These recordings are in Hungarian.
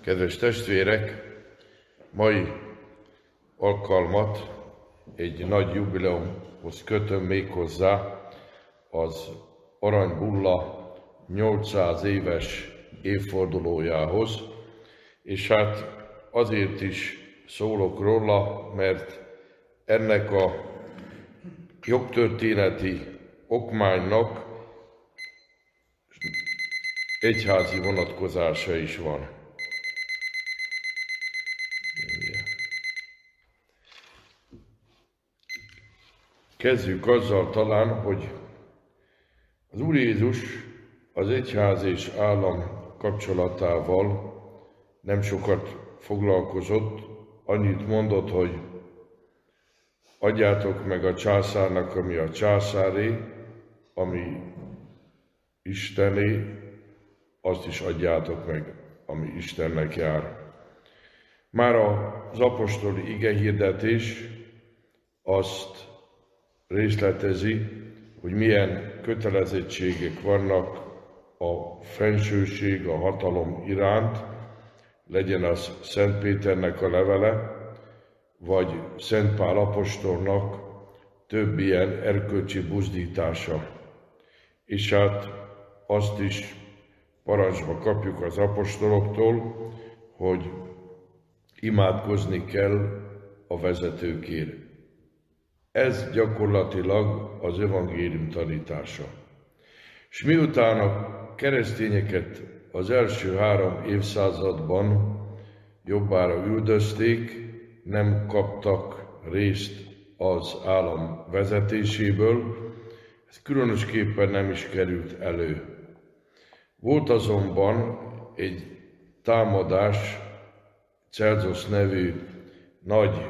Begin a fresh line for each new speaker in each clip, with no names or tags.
Kedves testvérek, mai alkalmat egy nagy jubileumhoz kötöm, méghozzá az Arany Bulla 800 éves évfordulójához, és hát azért is szólok róla, mert ennek a jogtörténeti okmánynak egyházi vonatkozása is van. Kezdjük azzal talán, hogy az Úr Jézus az egyház és állam kapcsolatával nem sokat foglalkozott, annyit mondott, hogy adjátok meg a császárnak, ami a császáré, ami Istené, azt is adjátok meg, ami Istennek jár. Már az apostoli igehirdetés azt részletezi, hogy milyen kötelezettségek vannak a fensőség, a hatalom iránt, legyen az Szent Péternek a levele, vagy Szent Pál apostolnak több ilyen erkölcsi buzdítása. És hát azt is parancsba kapjuk az apostoloktól, hogy imádkozni kell a vezetőkért. Ez gyakorlatilag az evangélium tanítása. És miután a keresztényeket az első 3 évszázadban jobbára üldözték, nem kaptak részt az állam vezetéséből, ez különösképpen nem is került elő. Volt azonban egy támadás Celsus nevű nagy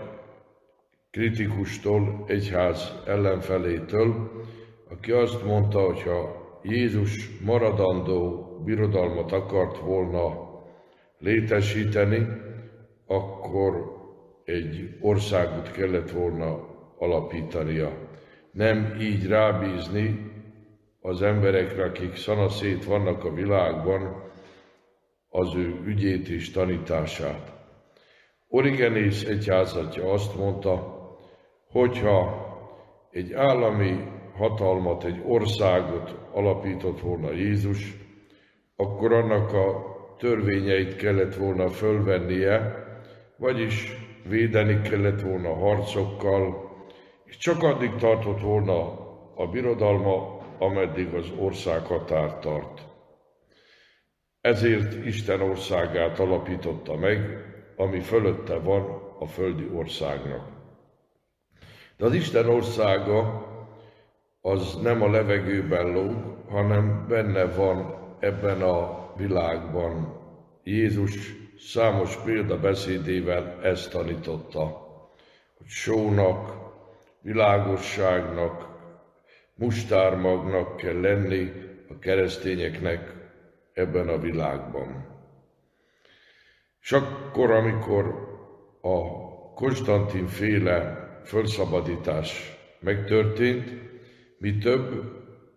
kritikustól, egyház ellenfelétől, aki azt mondta, hogy ha Jézus maradandó birodalmat akart volna létesíteni, akkor egy országot kellett volna alapítania. Nem így rábízni az emberekre, akik szanaszét vannak a világban, az ő ügyét és tanítását. Origenész egyházatja azt mondta, hogyha egy állami hatalmat, egy országot alapított volna Jézus, akkor annak a törvényeit kellett volna fölvennie, vagyis védeni kellett volna harcokkal, és csak addig tartott volna a birodalma, ameddig az ország határ tart. Ezért Isten országát alapította meg, ami fölötte van a földi országnak. De az Isten országa az nem a levegőben lóg, hanem benne van ebben a világban. Jézus számos példabeszédével ezt tanította, hogy sónak, világosságnak, mustármagnak kell lenni a keresztényeknek ebben a világban. És akkor, amikor a Konstantin féle fölszabadítás megtörtént, mi több,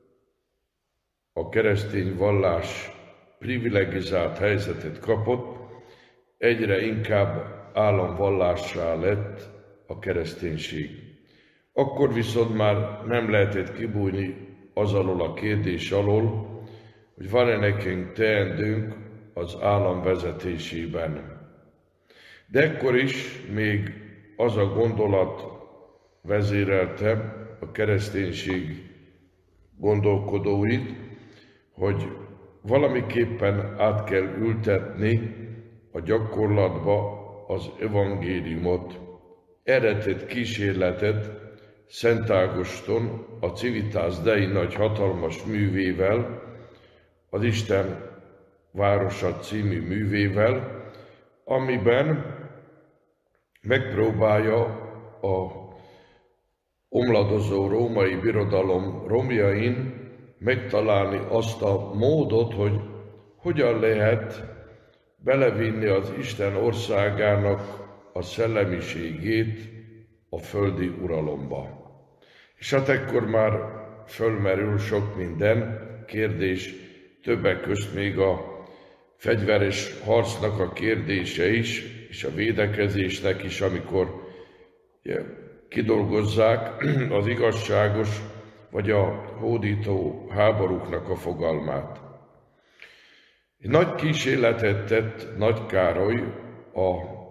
a keresztény vallás privilegizált helyzetet kapott, egyre inkább államvallássá lett a kereszténység. Akkor viszont már nem lehetett kibújni az alól a kérdés alól, hogy van-e nekünk teendőnk az állam vezetésében. De ekkor is még az a gondolat vezérelte a kereszténység gondolkodóit, hogy valamiképpen át kell ültetni a gyakorlatba az evangéliumot. Erre tett kísérletet Szent Ágoston a Civitas Dei nagy hatalmas művével, az Isten városa című művével, amiben megpróbálja a omladozó római birodalom romjain megtalálni azt a módot, hogy hogyan lehet belevinni az Isten országának a szellemiségét a földi uralomba. És hát ekkor már fölmerül sok minden kérdés, többek közt még a fegyveres harcnak a kérdése is, és a védekezésnek is, amikor kidolgozzák az igazságos vagy a hódító háborúknak a fogalmát. Egy nagy kísérletet tett Nagy Károly a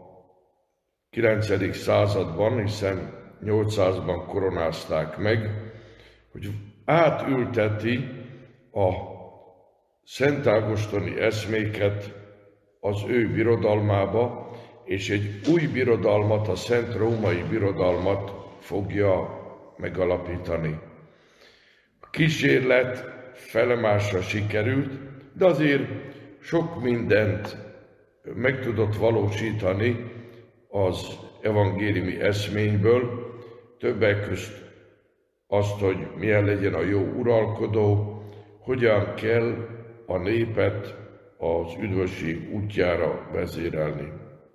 9. században, hiszen 800-ban koronázták meg, hogy átülteti a szent ágostoni eszméket az ő birodalmába, és egy új birodalmat, a Szent Római Birodalmat fogja megalapítani. A kísérlet felemásra sikerült, de azért sok mindent meg tudott valósítani az evangéliumi eszményből, többek közt azt, hogy milyen legyen a jó uralkodó, hogyan kell a népet az üdvösség útjára vezérelni.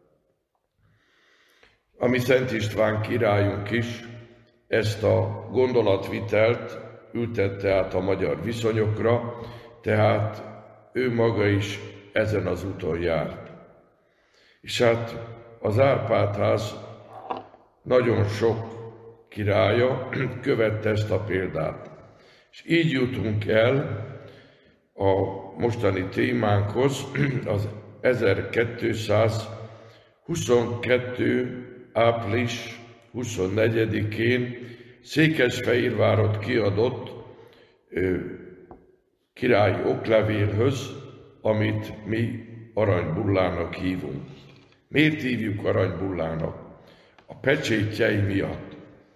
A mi Szent István királyunk is ezt a gondolatvitelt ültette át a magyar viszonyokra, tehát ő maga is ezen az úton járt. És hát az Árpád-ház nagyon sok királya követte ezt a példát. És így jutunk el a mostani témánkhoz, az 1222. április 24-én Székesfehérvárot kiadott királyi oklevélhöz, amit mi aranybullának hívunk. Miért hívjuk aranybullának? A pecsétjei miatt.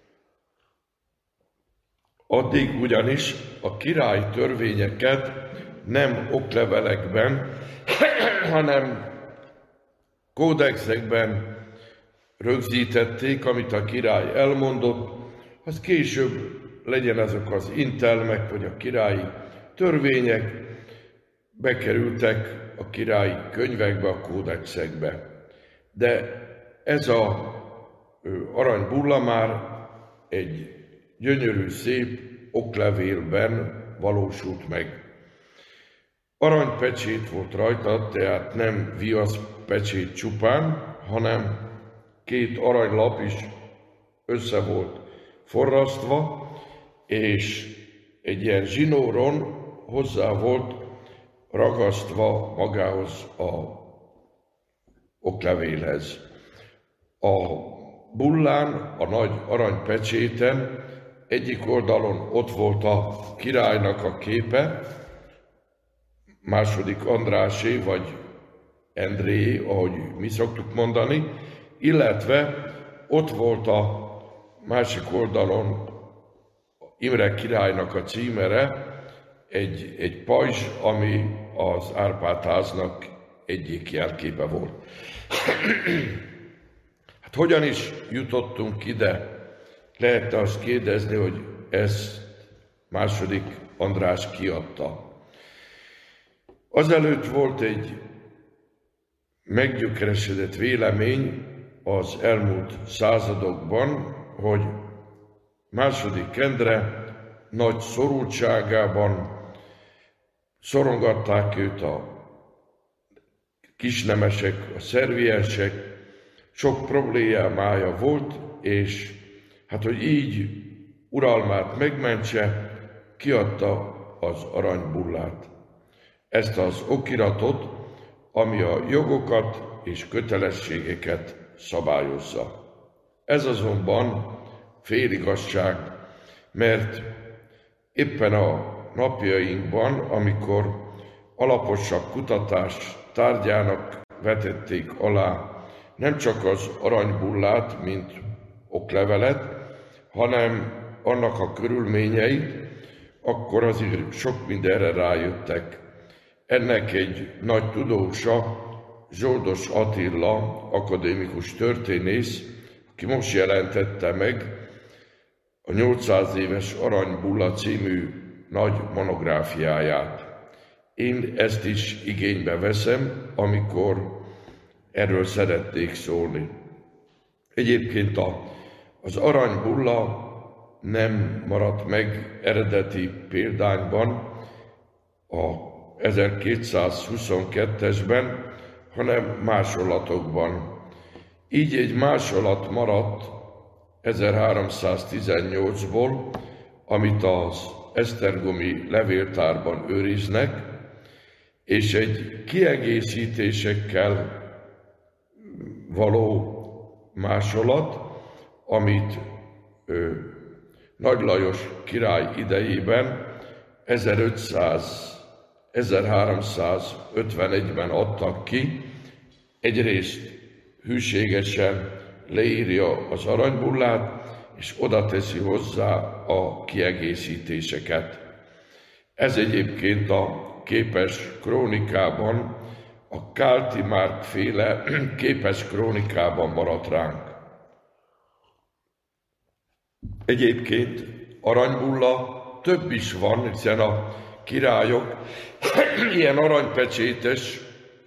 Addig ugyanis a király törvényeket nem oklevelekben, hanem kódexekben rögzítették, amit a király elmondott, az később legyen azok az intelmek, vagy a királyi törvények, bekerültek a királyi könyvekbe, a kódexekbe. De ez az aranybulla már egy gyönyörű, szép oklevélben valósult meg. Aranypecsét volt rajta, tehát nem viaszpecsét csupán, hanem 2 aranylap is össze volt forrasztva, és egy ilyen zsinóron hozzá volt ragasztva magához a oklevélhez. A bullán, a nagy aranypecséten egyik oldalon ott volt a királynak a képe, második Andrásé vagy Endréé, ahogy mi szoktuk mondani, illetve ott volt a másik oldalon Imre királynak a címere, egy pajzs, ami az Árpád-háznak egyik jelképe volt. Hát hogyan is jutottunk ide? Lehetne azt kérdezni, hogy ezt második András kiadta. Azelőtt volt egy meggyökeresedett vélemény az elmúlt századokban, hogy második Endre nagy szorultságában szorongatták őt a kisnemesek, a szerviensek, sok problémája volt, és hát, hogy így uralmát megmentse, kiadta az aranybullát. Ezt az okiratot, ami a jogokat és kötelességeket szabályozza. Ez azonban féligazság, mert éppen a napjainkban, amikor alaposabb kutatás tárgyának vetették alá nem csak az aranybullát, mint oklevelet, hanem annak a körülményeit, akkor azért sok mindenre rájöttek. Ennek egy nagy tudósa, Zsoldos Attila, akadémikus történész, aki most jelentette meg a 800 éves aranybulla című nagy monográfiáját. Én ezt is igénybe veszem, amikor erről szeretnék szólni. Egyébként az aranybulla nem maradt meg eredeti példányban, 1222-esben, hanem másolatokban. Így egy másolat maradt 1318-ból, amit az esztergomi levéltárban őriznek, és egy kiegészítésekkel való másolat, amit Nagy Lajos király idejében 1351-ben adtak ki, egyrészt hűségesen leírja az aranybullát, és oda teszi hozzá a kiegészítéseket. Ez egyébként a képes krónikában, a Kálti Márk féle képes krónikában maradt ránk. Egyébként aranybulla több is van, hiszen a királyok ilyen aranypecsétes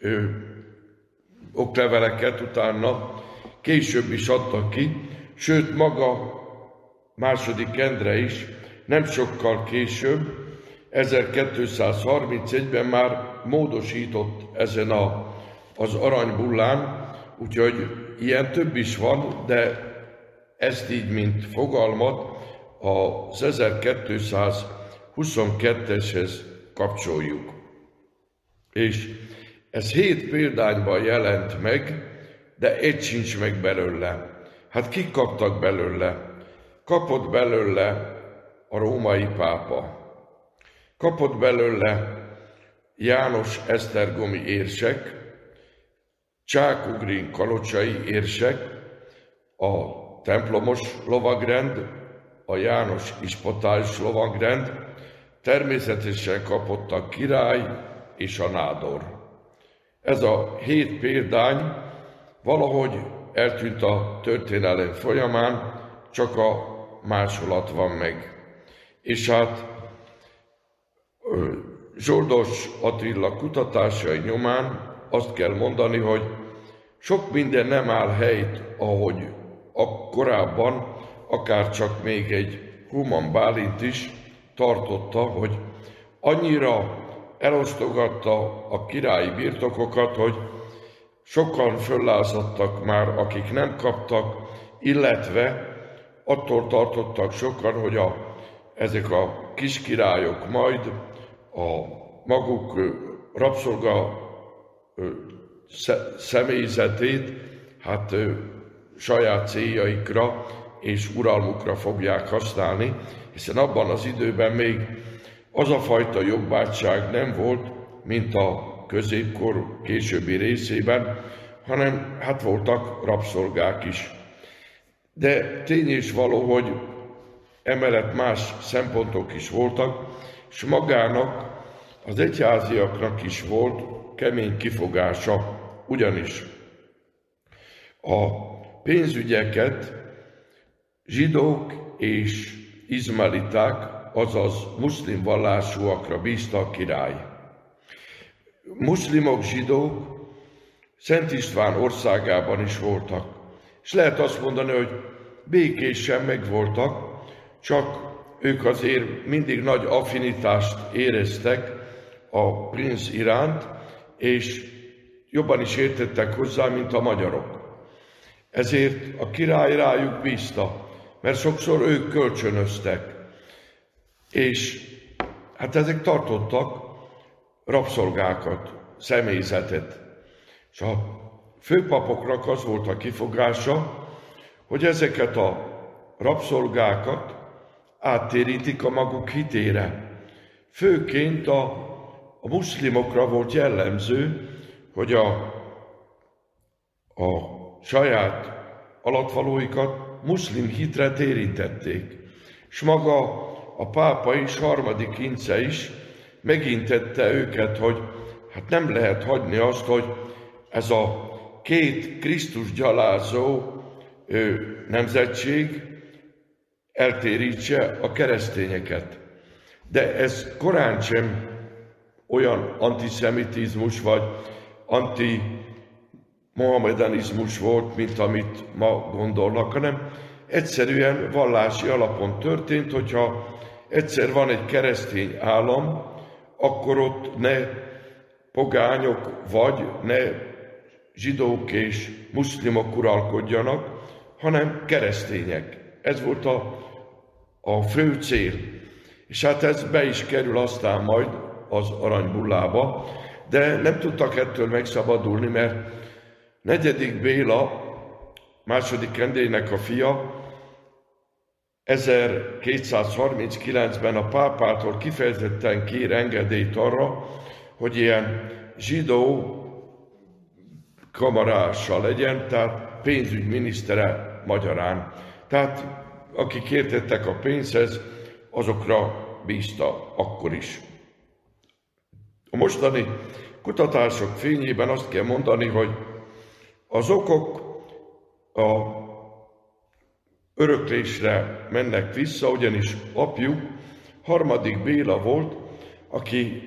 okleveleket utána később is adtak ki, sőt maga második Endre is nem sokkal később, 1231-ben már módosított ezen az aranybullán, úgyhogy ilyen több is van, de ezt így, mint fogalmat, az 1222-eshez kapcsoljuk. És ez 7 példányban jelent meg, de egy sincs meg belőle. Hát kik kaptak belőle? Kapott belőle a római pápa. Kapott belőle János esztergomi érsek, Csákugrin kalocsai érsek, a templomos lovagrend, a János ispotályos lovagrend, természetesen kapott a király és a nádor. Ez a 7 példány valahogy eltűnt a történelem folyamán, csak a másolat van meg. És hát Zsoldos Attila kutatásai nyomán azt kell mondani, hogy sok minden nem áll helyt, ahogy korábban, akár csak még egy Human Bálint is tartotta, hogy annyira elosztogatta a királyi birtokokat, hogy sokan föllázadtak már, akik nem kaptak, illetve attól tartottak sokan, hogy ezek a kiskirályok majd a maguk rabszolga személyzetét saját céljaikra és uralmukra fogják használni, hiszen abban az időben még az a fajta jobbátság nem volt, mint a középkor későbbi részében, hanem voltak rabszolgák is. De tény és való, hogy emellett más szempontok is voltak, és magának, az egyháziaknak is volt kemény kifogása, ugyanis a pénzügyeket zsidók és izmaeliták, azaz muszlim vallásúakra bízta a király. Muszlimok, zsidók Szent István országában is voltak, és lehet azt mondani, hogy békésen megvoltak, csak ők azért mindig nagy affinitást éreztek a princ iránt, és jobban is értettek hozzá, mint a magyarok. Ezért a király rájuk bízta, mert sokszor ők kölcsönöztek, és ezek tartottak rabszolgákat, személyzetet. És a főpapoknak az volt a kifogása, hogy ezeket a rabszolgákat áttérítik a maguk hitére. Főként a muszlimokra volt jellemző, hogy a saját alattvalóikat muszlim hitre térítették. És maga a pápa is, harmadik Ince is megintette őket, hogy nem lehet hagyni azt, hogy ez a 2 Krisztus gyalázó nemzetség eltérítse a keresztényeket. De ez korán sem olyan antiszemitizmus vagy anti-mohamedanizmus volt, mint amit ma gondolnak, hanem egyszerűen vallási alapon történt, hogyha egyszer van egy keresztény állam, akkor ott ne pogányok vagy ne zsidók és muszlimok uralkodjanak, hanem keresztények. Ez volt a fő cél. És hát ez be is kerül aztán majd az aranybullába, de nem tudtak ettől megszabadulni, mert 4. Béla, második Endrének a fia, 1239-ben a pápától kifejezetten kér engedélyt arra, hogy ilyen zsidó kamarása legyen, tehát pénzügyminisztere magyarán. Tehát akik értettek a pénzhez, azokra bízta akkor is. A mostani kutatások fényében azt kell mondani, hogy az okok a öröklésre mennek vissza, ugyanis apjuk 3. Béla volt, aki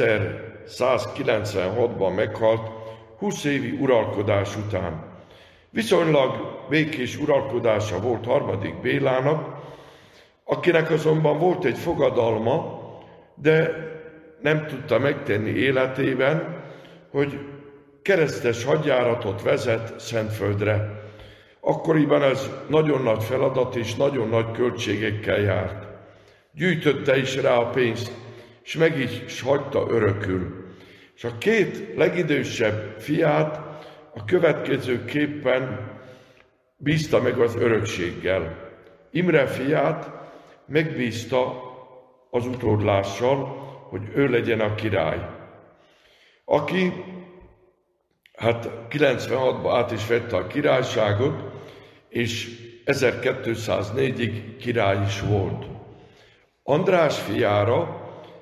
1196-ban meghalt 20 évi uralkodás után. Viszonylag békés uralkodása volt 3. Bélának, akinek azonban volt egy fogadalma, de nem tudta megtenni életében, hogy keresztes hadjáratot vezet Szentföldre. Akkoriban ez nagyon nagy feladat és nagyon nagy költségekkel járt. Gyűjtötte is rá a pénzt, és meg is hagyta örökül. És a 2 legidősebb fiát a következőképpen bízta meg az örökséggel. Imre fiát megbízta az utódlással, hogy ő legyen a király. Aki 96-ban át is vette a királyságot, és 1204-ig király is volt. András fiára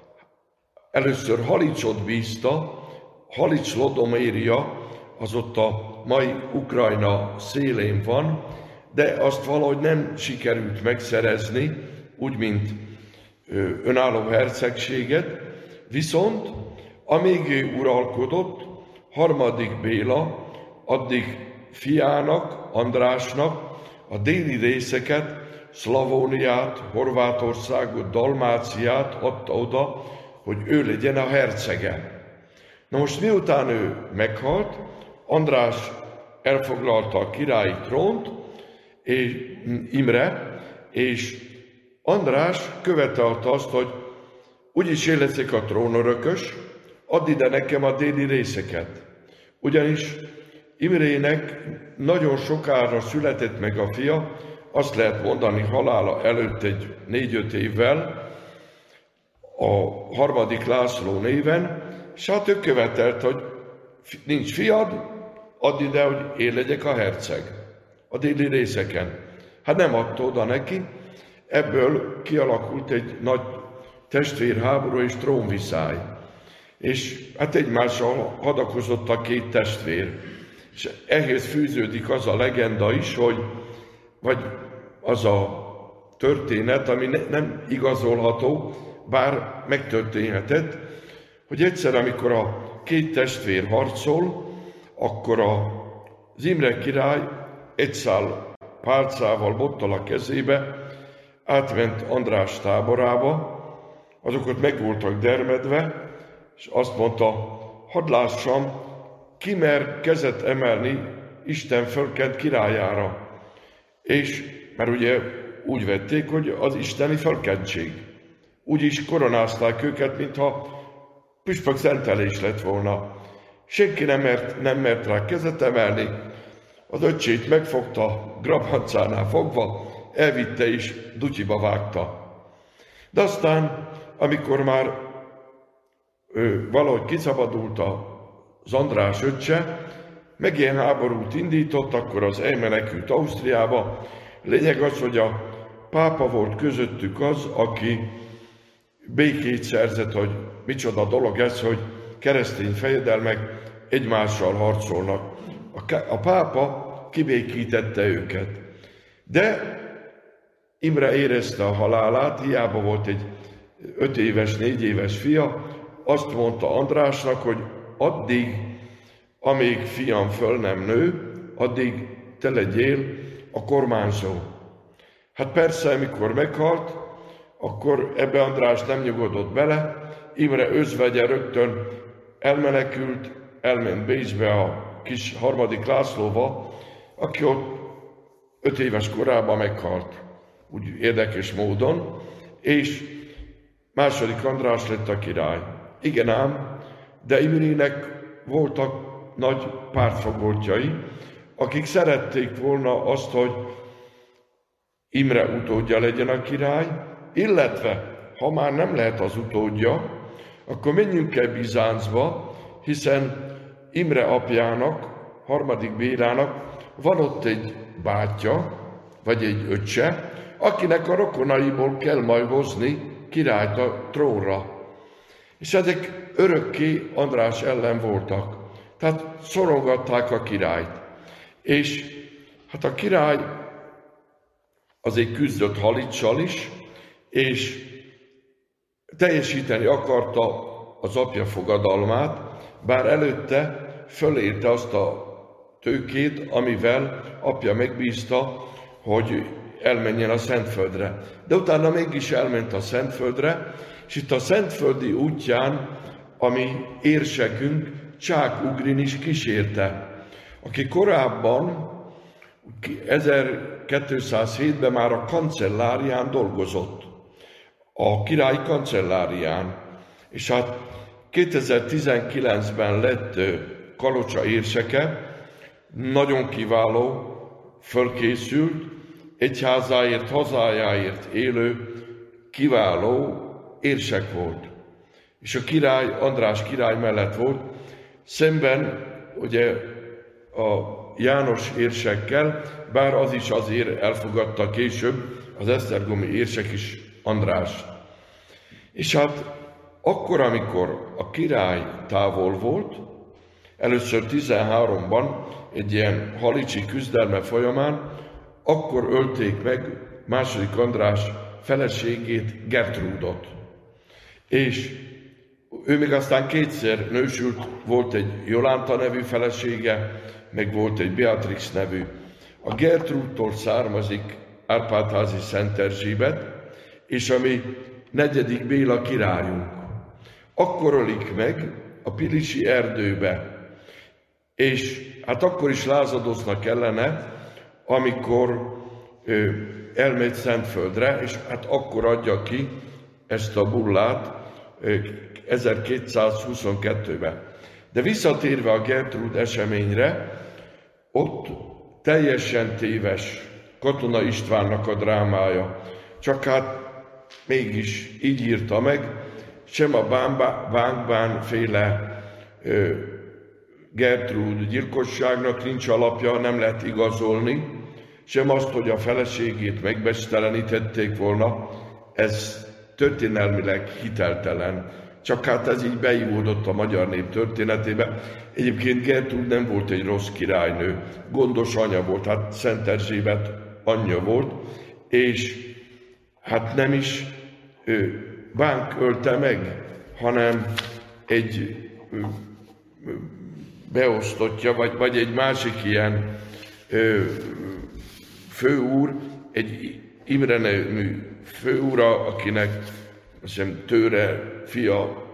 először Halicsot bízta, Halics Lodoméria, az ott a mai Ukrajna szélén van, de azt valahogy nem sikerült megszerezni, úgy, mint önálló hercegséget, viszont amíg ő uralkodott, 3. Béla addig fiának, Andrásnak a déli részeket, Szlavóniát, Horvátországot, Dalmáciát adta oda, hogy ő legyen a hercege. Na most miután ő meghalt, András elfoglalta a királyi trónt, és Imre, és András követelte azt, hogy úgyis én leszek a trónörökös, add ide nekem a déli részeket. Ugyanis Imrének nagyon sokára született meg a fia, azt lehet mondani halála előtt egy 4-5 évvel, a 3. László néven, és hát ő követelt, hogy nincs fiad, add ide, hogy én legyek a herceg a déli részeken. Hát nem adta oda neki, ebből kialakult egy nagy testvérháború és trónviszály. És hát egymással hadakozott a 2 testvér. És ehhez fűződik az a legenda is, vagy az a történet, ami nem igazolható, bár megtörténhetett, hogy egyszer, amikor a 2 testvér harcol, akkor az Imre király egy szál pálcával, bottal a kezébe átment András táborába, azok ott meg voltak dermedve, és azt mondta, hadd lássam, ki mer kezet emelni Isten fölkent királyára. És, mert ugye úgy vették, hogy az isteni fölkentség. Úgy is koronázták őket, mintha püspök szentelés lett volna. Senki nem mert rá kezet emelni, az öccsét megfogta, grabancánál fogva, elvitte és dutyiba vágta. De aztán, amikor már valahogy kiszabadult az András öccse, meg ilyen háborút indított, akkor az elmenekült Ausztriába. Lényeg az, hogy a pápa volt közöttük az, aki békét szerzett, hogy micsoda dolog ez, hogy keresztény fejedelmek egymással harcolnak. A pápa kibékítette őket. De Imre érezte a halálát, hiába volt egy 5 éves, 4 éves fia, azt mondta Andrásnak, hogy addig, amíg fiam föl nem nő, addig te legyél a kormányzó. Hát persze, amikor meghalt, akkor ebbe András nem nyugodott bele, Imre özvegye rögtön elmenekült, elment Bécsbe a kis harmadik Lászlóba, aki ott 5 éves korában meghalt, úgy érdekes módon, és II. András lett a király. Igen ám, de Imrének voltak nagy pártfogoltjai, akik szerették volna azt, hogy Imre utódja legyen a király, illetve, ha már nem lehet az utódja, akkor menjünk el Bizáncba, hiszen Imre apjának, 3. Bélának van ott egy bátyja, vagy egy öccse, akinek a rokonaiból kell majd hozni királyt a trónra. És ezek örökké András ellen voltak. Tehát szorongatták a királyt. És hát a király azért küzdött Halicsal is, és teljesíteni akarta az apja fogadalmát, bár előtte fölélte azt a tőkét, amivel apja megbízta, hogy elmenjen a Szentföldre. De utána mégis elment a Szentföldre, és itt a szentföldi útján, ami érsekünk, Csák Ugrin is kísérte, aki korábban 1207-ben már a kancellárián dolgozott, a király kancellárián, és hát 2019-ben lett Kalocsa érseke, nagyon kiváló, fölkészült, egyházáért, hazájáért élő, kiváló érsek volt. És a király, András király mellett volt, szemben ugye a János érsekkel, bár az is azért elfogadta később, az esztergomi érsek is Andrást. És hát akkor, amikor a király távol volt, először 13-ban egy ilyen halicsi küzdelme folyamán, akkor ölték meg II. András feleségét, Gertrúdot. És ő még aztán 2-szer nősült, volt egy Jolánta nevű felesége, meg volt egy Beatrix nevű. A Gertrúdtól származik Árpád-házi Szent Erzsébet, és a mi 4. Béla királyunk. Akkor ölik meg a Pilisi erdőbe, és hát akkor is lázadoznak ellene, amikor elmegy Szentföldre, és hát akkor adja ki ezt a bullát 1222-ben. De visszatérve a Gertrúd eseményre, ott teljesen téves Katona Istvánnak a drámája. Csak hát mégis így írta meg, sem a Bángbán féle Gertrúd gyilkosságnak nincs alapja, nem lehet igazolni, sem azt, hogy a feleségét megbesztelenítették volna, ez történelmileg hiteltelen. Csak hát ez így beívódott a magyar nép történetébe. Egyébként Gertrúd nem volt egy rossz királynő, gondos anya volt, hát Szent Erzsébet anyja volt, és hát nem is Bánk ölte meg, hanem egy beosztottja, vagy egy másik ilyen főúr, egy Imre nevű főúra, akinek azt hiszem Tőre fia,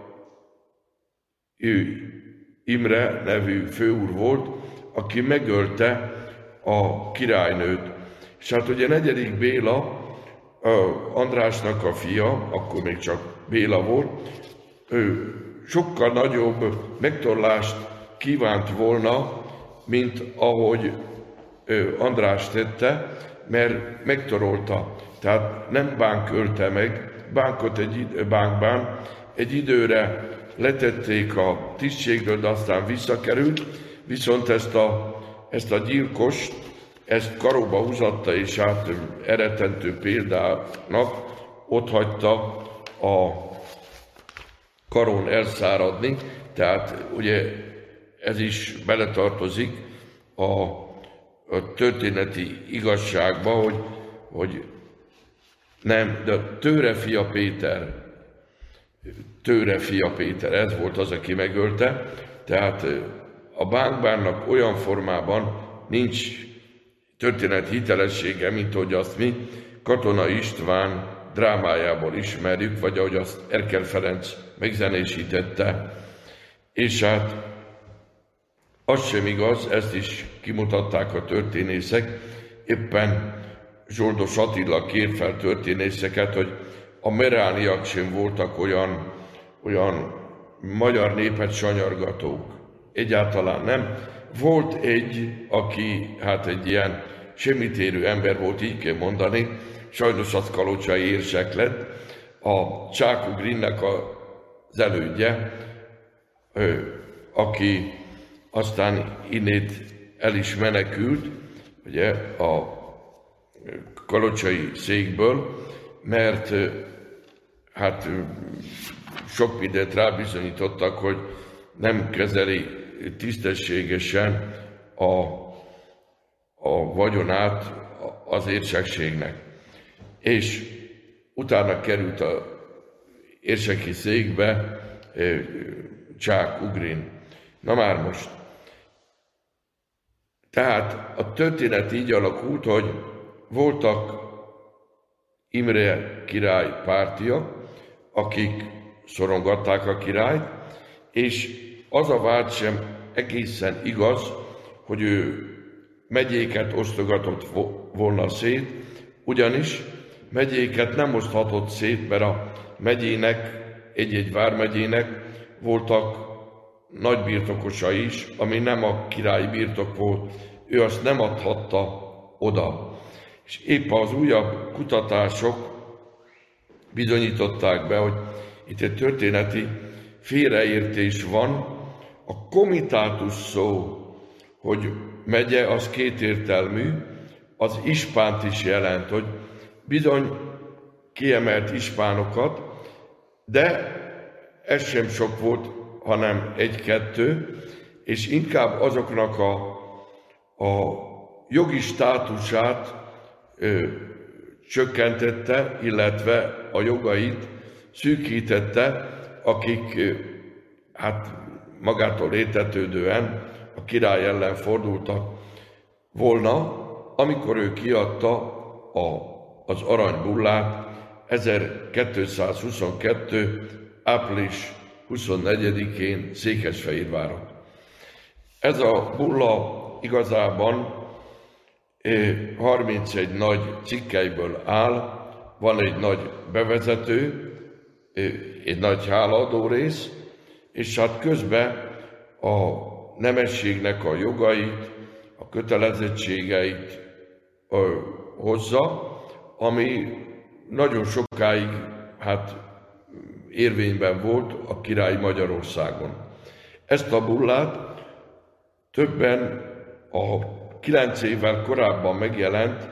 ő Imre nevű főúr volt, aki megölte a királynőt. És hát ugye 4. Béla, Andrásnak a fia, akkor még csak Béla volt, ő sokkal nagyobb megtorlást kívánt volna, mint ahogy András tette, mert megtorolta. Tehát nem Bánk ölte meg, Bánkbán egy időre letették a tisztségről, de aztán visszakerült, viszont ezt a gyilkost, ezt karóba húzatta, és hát eretentő példának ott hagyta a karon elszáradni, tehát ugye ez is beletartozik a történeti igazságba, hogy nem, de Tőre fia Péter, ez volt az, aki megölte, tehát a Bánkbánnak olyan formában nincs történet hitelessége, mint hogy azt mi Katona István drámájából ismerjük, vagy ahogy azt Erkel Ferenc megzenésítette. És hát az sem igaz, ezt is kimutatták a történészek, éppen Zsoldos Attila kér fel történészeket, hogy a merániak sem voltak olyan magyar népet sanyargatók. Egyáltalán nem. Volt egy, aki hát egy ilyen semmitérő ember volt, így kell mondani, sajnos az kalocsai érsek lett, a Csák-Ugrinnek az elődje, aki aztán innét el is menekült, ugye, a kalocsai székből, mert hát sok mindent rábizonyítottak, hogy nem kezeli tisztességesen a vagyonát az érsekségnek. És utána került az érseki székbe Csák-Ugrin. Na már most. Tehát a történet így alakult, hogy voltak Imre király pártiak, akik szorongatták a királyt, és az a vád sem egészen igaz, hogy ő megyéket osztogatott volna szét, ugyanis megyéket nem oszthatott szét, mert a megyének, egy-egy vármegyének voltak nagy birtokosa is, ami nem a királyi birtok volt, ő azt nem adhatta oda. És épp az újabb kutatások bizonyították be, hogy itt egy történeti félreértés van. A komitátus szó, hogy megye, az kétértelmű, az ispánt is jelent, hogy bizony kiemelt ispánokat, de ez sem sok volt, hanem egy-kettő, és inkább azoknak a jogi státusát csökkentette, illetve a jogait szűkítette, akik hát magától értetődően a király ellen fordultak volna, amikor ő kiadta az aranybullát 1222. április 24-én Székesfehérváron. Ez a bulla igazában 31 nagy cikkelyből áll, van egy nagy bevezető, egy nagy hálaadó rész, és hát közben a nemességnek a jogait, a kötelezettségeit hozza, ami nagyon sokáig hát érvényben volt a király Magyarországon. Ezt a bullát többen a 9 évvel korábban megjelent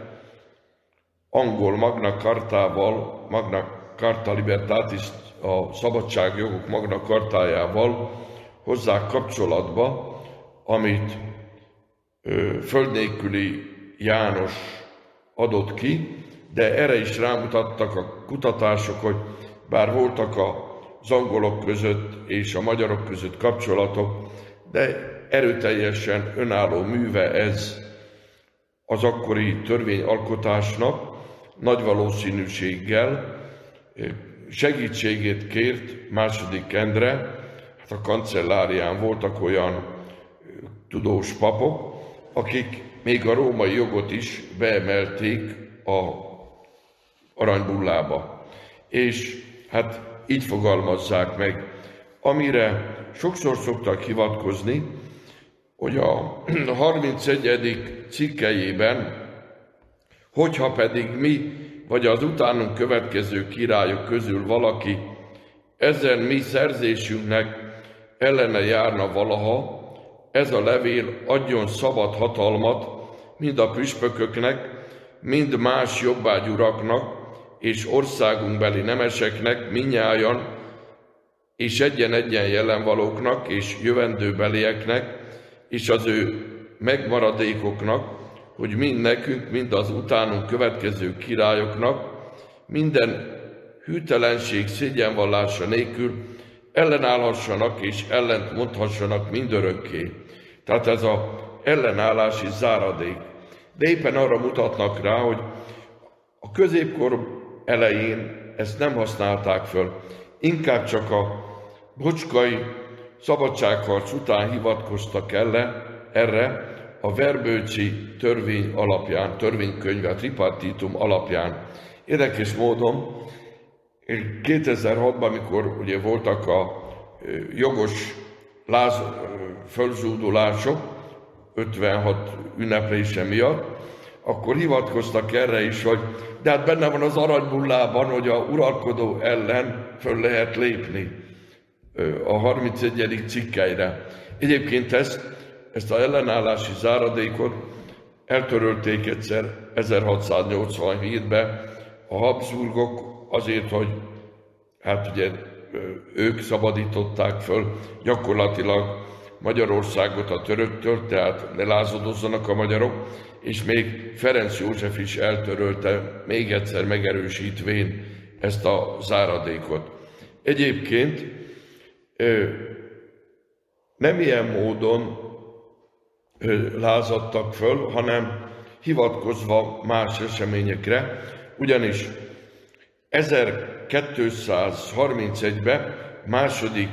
angol Magna Cartával, Magna Carta Libertatis, a szabadságjogok Magna Cartájával hozzák kapcsolatba, amit földnélküli János adott ki, de erre is rámutattak a kutatások, hogy bár voltak az angolok között és a magyarok között kapcsolatok, de erőteljesen önálló műve ez az akkori törvényalkotásnak, nagy valószínűséggel segítségét kért II. Endre, hát a kancellárián voltak olyan tudós papok, akik még a római jogot is beemelték az aranybullába. És hát így fogalmazzák meg, amire sokszor szoktak hivatkozni, hogy a 31. cikkelyében, hogyha pedig mi, vagy az utánunk következő királyok közül valaki ezen mi szerzésünknek ellene járna valaha, ez a levél adjon szabad hatalmat mind a püspököknek, mind más jobbágyuraknak és országunkbeli nemeseknek mindnyájan, és egyen-egyen jelenvalóknak és jövendőbelieknek, és az ő megmaradékoknak, hogy mind nekünk, mind az utánunk következő királyoknak minden hűtelenség szégyenvallása nélkül ellenállhassanak és ellent mondhassanak mindörökké. Tehát ez az ellenállási záradék. De éppen arra mutatnak rá, hogy a középkor elején ezt nem használták föl. Inkább csak a Bocskai szabadságharc után hivatkoztak erre a verbőci törvény alapján, törvénykönyv, a tripartitum alapján. Érdekes módon 2006-ban, amikor ugye voltak a jogos fölzúdulások, 56 ünneplése miatt, akkor hivatkoztak erre is, hogy de hát benne van az aranybullában, hogy a uralkodó ellen föl lehet lépni a 31. cikkelyre. Egyébként ezt a ellenállási záradékot eltörölték egyszer 1687-ben a Habsburgok azért, hogy hát ugye ők szabadították föl gyakorlatilag Magyarországot a töröktől, tehát ne lázadozzanak a magyarok, és még Ferenc József is eltörölte, még egyszer megerősítvén ezt a záradékot. Egyébként nem ilyen módon lázadtak föl, hanem hivatkozva más eseményekre, ugyanis 1231-ben második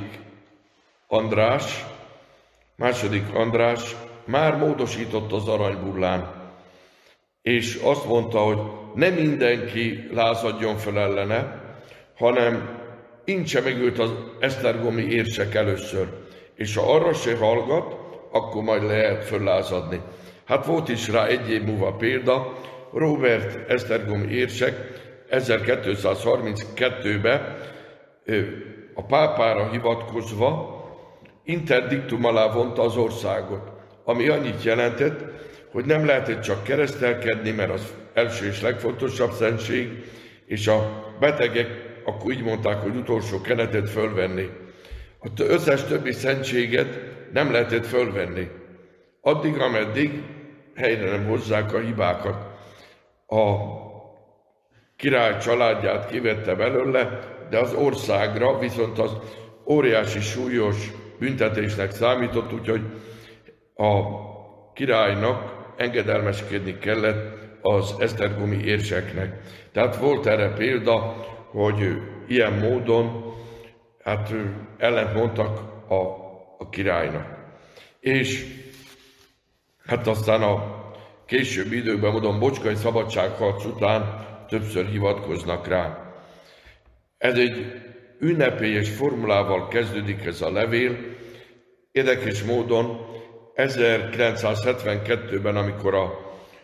András már módosított az aranybullán, és azt mondta, hogy ne mindenki lázadjon fel ellene, hanem incse meg őt az esztergomi érsek először, és ha arra se hallgat, akkor majd lehet föllázadni. Hát volt is rá egy év múlva példa, Róbert esztergomi érsek 1232-ben a pápára hivatkozva interdiktum alá vonta az országot, ami annyit jelentett, hogy nem lehetett csak keresztelkedni, mert az első és legfontosabb szentség, és a betegek akkor így mondták, hogy utolsó kenetet fölvenni. Az összes többi szentséget nem lehetett fölvenni. Addig, ameddig helyre nem hozzák a hibákat. A király családját kivette belőle, de az országra viszont az óriási súlyos büntetésnek számított, úgyhogy a királynak engedelmeskedni kellett az esztergomi érseknek. Tehát volt erre példa, hogy ilyen módon ellentmondtak a királynak. És hát aztán a későbbi időkben, mondom, Bocskai szabadságharc után többször hivatkoznak rá. Ez egy ünnepélyes formulával kezdődik ez a levél. Érdekes módon 1972-ben, amikor a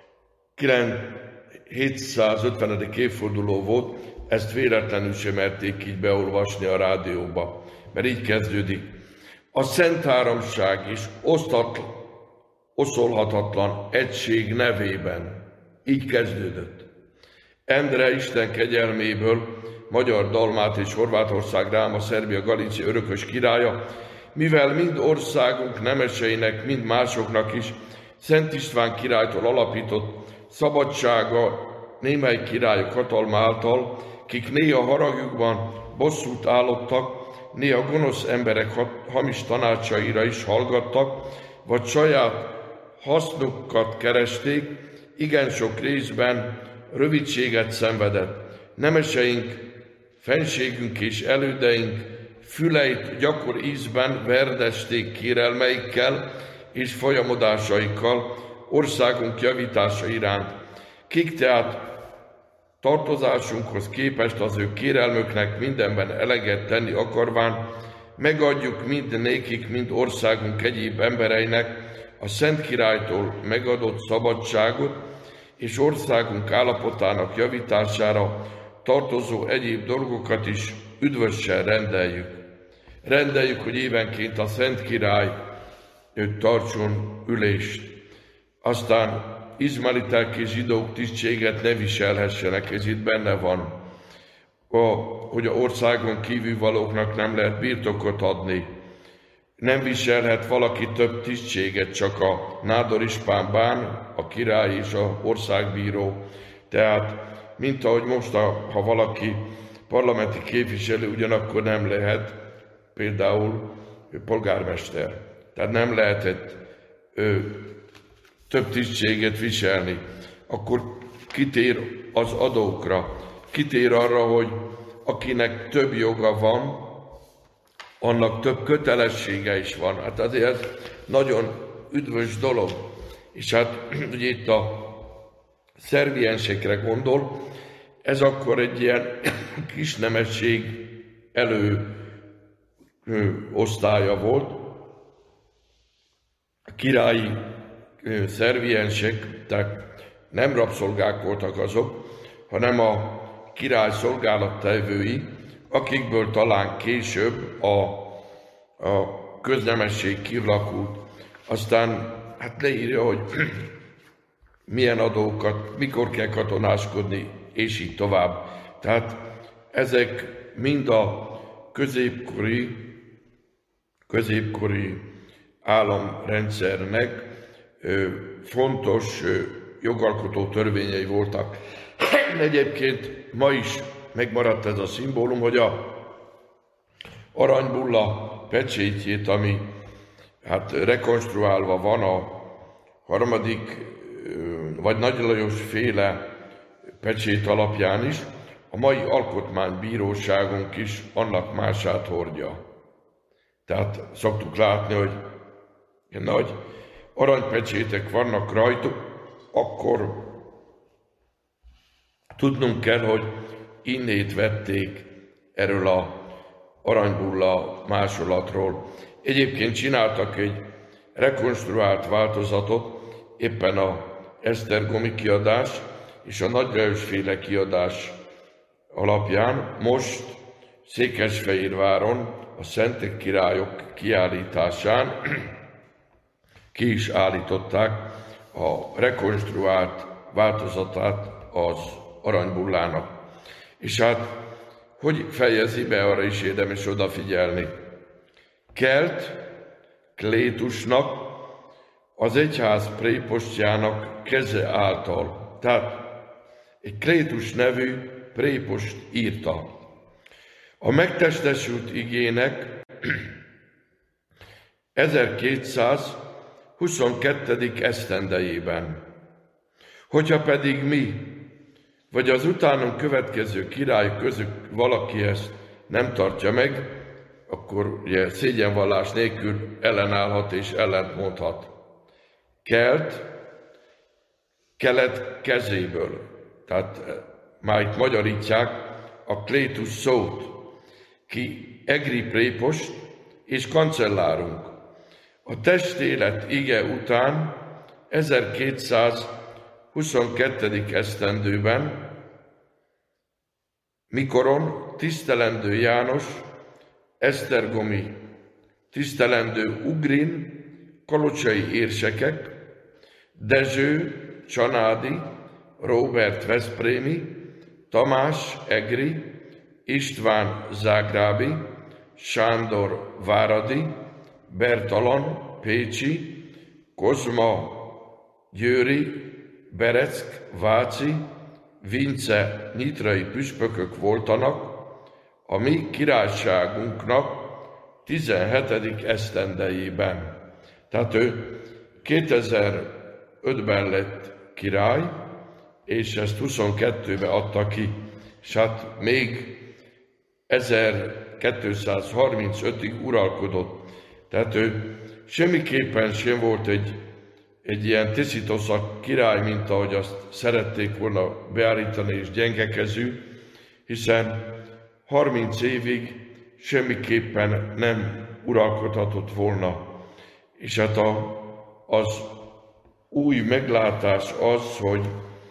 750. évforduló volt, ezt véletlenül sem merték így beolvasni a rádióba, mert így kezdődik. A Szent Háromság és oszolhatatlan egység nevében. Így kezdődött. Endre Isten kegyelméből, Magyar Dalmát és Horvátország, Ráma, Szerbia, Galícia örökös királya, mivel mind országunk nemeseinek, mind másoknak is Szent István királytól alapított szabadsága némely királyok hatalma által, kik néha haragjukban bosszút állottak, néha gonosz emberek hamis tanácsaira is hallgattak, vagy saját hasznukat keresték, igen sok részben rövidséget szenvedett. Nemeseink, fenségünk és elődeink füleit gyakor ízben verdesték kérelmeikkel és folyamodásaikkal országunk javítása iránt. Kik tehát tartozásunkhoz képest az ő kérelmöknek mindenben eleget tenni akarván, megadjuk mind nékik, mind országunk egyéb embereinek a Szent Királytól megadott szabadságot, és országunk állapotának javítására tartozó egyéb dolgokat is üdvössel rendeljük. Rendeljük, hogy évenként a Szent Király tartson ülést. Aztán izmaeliták és zsidók tisztséget ne viselhessenek, ez itt benne van, hogy a országon kívülvalóknak nem lehet birtokot adni. Nem viselhet valaki több tisztséget, csak a nádor ispán bán, a király és a országbíró. Tehát, mint ahogy most, ha valaki parlamenti képviselő, ugyanakkor nem lehet például polgármester. Tehát nem lehetett több tisztséget viselni. Akkor kitér az adókra, kitér arra, hogy akinek több joga van, annak több kötelessége is van. Hát azért ez nagyon üdvös dolog. És hát ugye itt a szerviensekre gondol, ez akkor egy ilyen kis nemesség osztálya volt. A királyi szerviensek, tehát nem rabszolgák voltak azok, hanem a király szolgálattevői, akikből talán később a köznemesség kialakult. Aztán hát leírja, hogy milyen adókat, mikor kell katonáskodni, és így tovább. Tehát ezek mind a középkori államrendszernek fontos jogalkotó törvényei voltak. Egyébként ma is megmaradt ez a szimbólum, hogy a aranybulla pecsétjét, ami hát rekonstruálva van a harmadik vagy Nagy Lajos féle pecsét alapján is, a mai alkotmánybíróságunk is annak mását hordja. Tehát szoktuk látni, hogy nagy aranypecsétek vannak rajtuk, akkor tudnunk kell, hogy innét vették erről a aranybulla másolatról. Egyébként csináltak egy rekonstruált változatot, éppen a esztergomi kiadás és a Nagy Lajos féle kiadás alapján most Székesfehérváron a Szentek Királyok kiállításán ki is állították a rekonstruált változatát az aranybullának. És hát, hogy fejezi be, arra is érdemes odafigyelni. Kelt Klétusnak, az egyház prépostjának keze által. Tehát egy Klétus nevű prépost írta. A megtestesült igének 1222. esztendejében. Hogyha pedig mi, vagy az utánunk következő király közül valaki ezt nem tartja meg, akkor ugye szégyenvallás nélkül ellenállhat és ellentmondhat. Kelet kezéből. Tehát már itt magyarítják a Klétus szót, ki egri prépost és kancellárunk. A testélet ige után 1222. esztendőben, mikoron tisztelendő János, esztergomi, tisztelendő Ugrin, kalocsai érsekek, Dezső, Csanádi, Róbert Veszprémi, Tamás Egri, István Zágrábi, Sándor Váradi, Bertalan Pécsi, Kozma Győri, Bereck Váci, Vince nyitrai püspökök voltanak a mi királyságunknak 17. esztendejében. Tehát ő 2005-ben lett király, és ezt 22-ben adta ki, és hát még 1235-ig uralkodott. Tehát ő semmiképpen sem volt egy ilyen Tiszitos király, mint ahogy azt szerették volna beállítani, és gyengekezű, hiszen 30 évig semmiképpen nem uralkodhatott volna. És hát az új meglátás az, hogy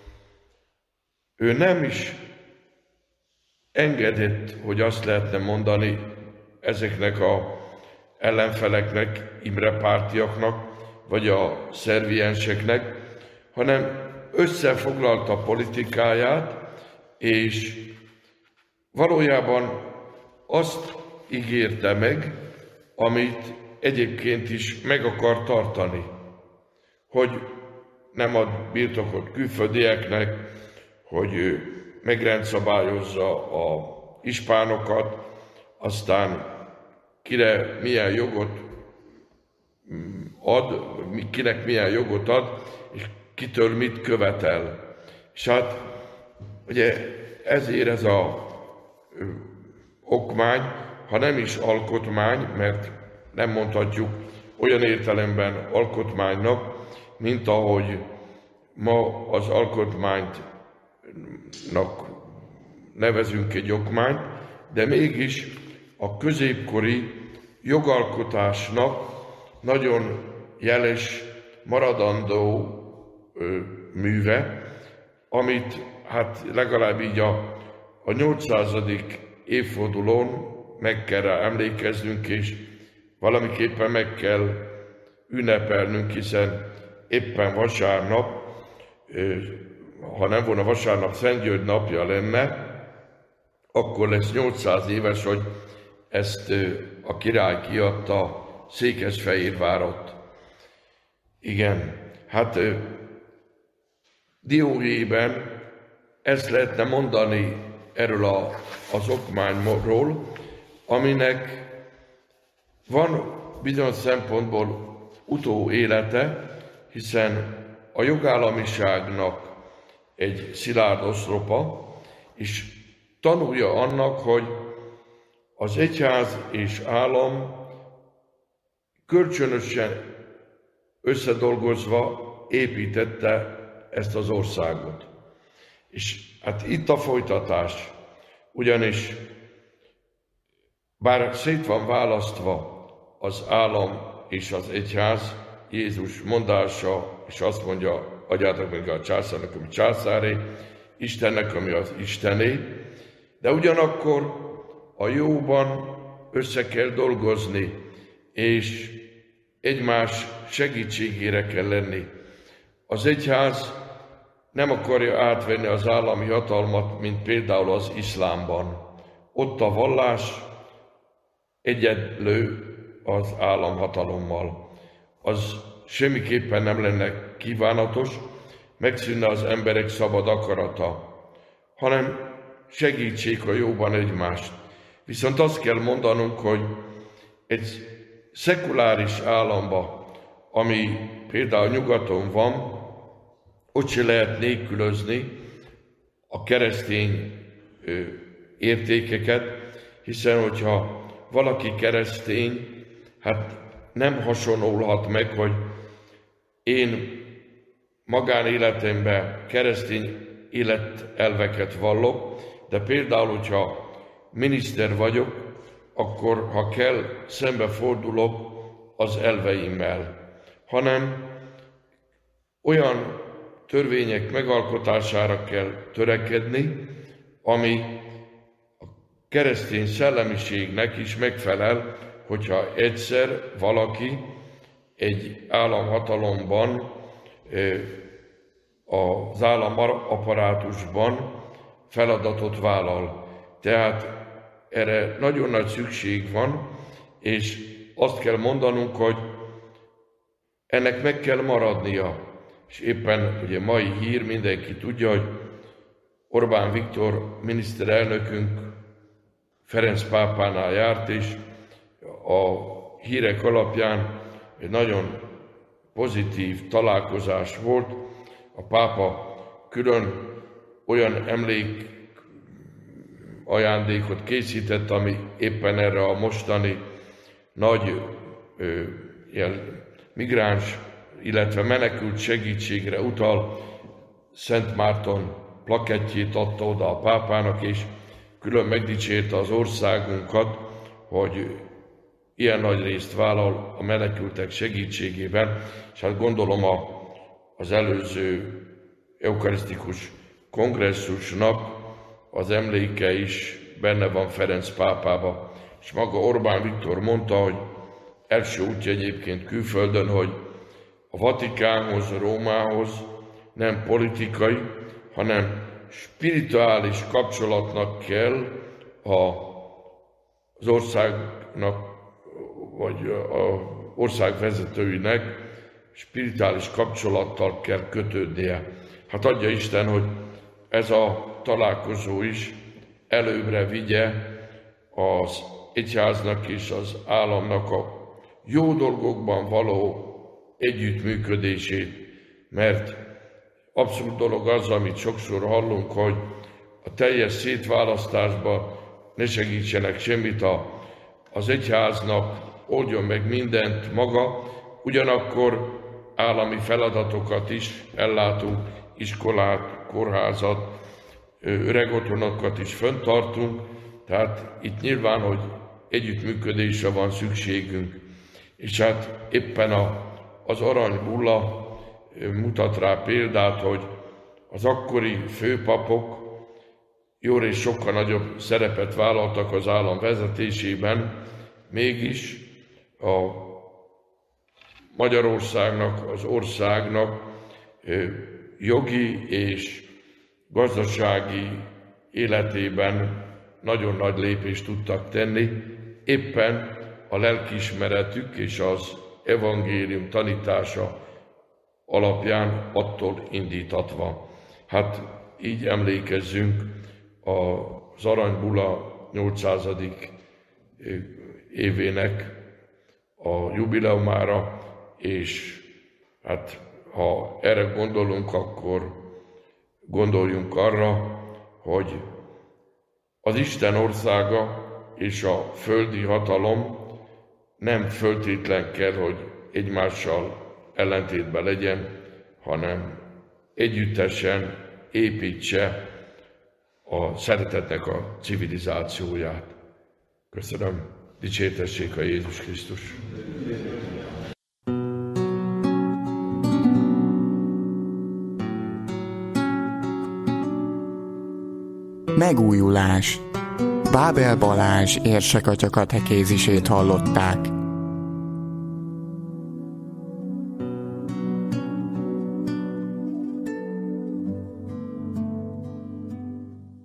ő nem is engedett, hogy azt lehetne mondani ezeknek az ellenfeleknek, imrepártiaknak, vagy a szervienseknek, hanem összefoglalta politikáját, és valójában azt ígérte meg, amit egyébként is meg akar tartani, hogy nem ad birtokot külföldieknek, hogy ő megrendszabályozza a ispánokat, aztán kire milyen jogot ad, kinek milyen jogot ad, és kitől mit követel. És hát ugye ezért ez a okmány, ha nem is alkotmány, mert nem mondhatjuk olyan értelemben alkotmánynak, mint ahogy ma az alkotmánynak nevezünk egy okmányt, de mégis a középkori jogalkotásnak nagyon jeles, maradandó műve, amit hát legalább így a 800. évfordulón meg kell rá emlékeznünk, és valamiképpen meg kell ünnepelnünk, hiszen éppen vasárnap, ha nem volna vasárnap, Szent György napja lenne, akkor lesz 800 éves, hogy ezt a király kiadta Székesfehérvárot. Igen, hát dióhéjban ezt lehetne mondani erről az okmányról, aminek van bizonyos szempontból utóélete, hiszen a jogállamiságnak egy szilárd oszlopa, és tanulja annak, hogy az egyház és állam kölcsönösen összedolgozva építette ezt az országot. És hát itt a folytatás, ugyanis bár szét van választva az állam és az egyház, Jézus mondása, és azt mondja, adjátok meg a császárnak, ami császáré, Istennek, ami az Istené, de ugyanakkor a jóban össze kell dolgozni, és egymás segítségére kell lenni. Az egyház nem akarja átvenni az állami hatalmat, mint például az iszlámban. Ott a vallás egyenlő az államhatalommal. Az semmiképpen nem lenne kívánatos, megszűnne az emberek szabad akarata, hanem segítsék a jóban egymást. Viszont azt kell mondanunk, hogy egy szekuláris államba, ami például nyugaton van, ott se lehet nélkülözni a keresztény értékeket, hiszen hogyha valaki keresztény, hát nem hasonlulhat meg, hogy én magánéletemben keresztény életelveket vallok, de például, hogyha miniszter vagyok, akkor, ha kell, szembefordulok az elveimmel, hanem olyan törvények megalkotására kell törekedni, ami a keresztény szellemiségnek is megfelel, hogyha egyszer valaki egy államhatalomban, az államapparátusban feladatot vállal. Tehát erre nagyon nagy szükség van, és azt kell mondanunk, hogy ennek meg kell maradnia. És éppen ugye mai hír, mindenki tudja, hogy Orbán Viktor miniszterelnökünk Ferenc pápánál járt, és a hírek alapján egy nagyon pozitív találkozás volt. A pápa külön olyan ajándékot készített, ami éppen erre a mostani nagy migráns, illetve menekült segítségre utal. Szent Márton plakettjét adta oda a pápának, és külön megdicsérte az országunkat, hogy ilyen nagy részt vállal a menekültek segítségében, és hát gondolom az előző eukarisztikus kongresszusnak az emléke is benne van Ferenc pápába. És maga Orbán Viktor mondta, hogy első útja egyébként külföldön, hogy a Vatikánhoz, Rómához nem politikai, hanem spirituális kapcsolatnak kell az országnak, vagy az ország vezetőinek spirituális kapcsolattal kell kötődnie. Hát adja Isten, hogy ez a találkozó is előbbre vigye az egyháznak és az államnak a jó dolgokban való együttműködését, mert abszurd dolog az, amit sokszor hallunk, hogy a teljes szétválasztásban ne segítsenek semmit a az egyháznak oldjon meg mindent maga, ugyanakkor állami feladatokat is ellátunk, iskolát, kórházat, öregotthonokat is fönntartunk, tehát itt nyilván, hogy együttműködésre van szükségünk. És hát éppen az aranybulla mutat rá példát, hogy az akkori főpapok jó és sokkal nagyobb szerepet vállaltak az állam vezetésében, mégis a Magyarországnak, az országnak jogi és gazdasági életében nagyon nagy lépést tudtak tenni, éppen a lelkiismeretük és az evangélium tanítása alapján attól indítatva. Hát így emlékezzünk az Aranybulla 800. évének a jubileumára, és hát ha erre gondolunk, akkor gondoljunk arra, hogy az Isten országa és a földi hatalom nem föltétlen kell, hogy egymással ellentétben legyen, hanem együttesen építse a szeretetnek a civilizációját. Köszönöm, dicsértessék a Jézus Krisztus!
Megújulás. Bábel Balázs érsekatya katekézisét hallották.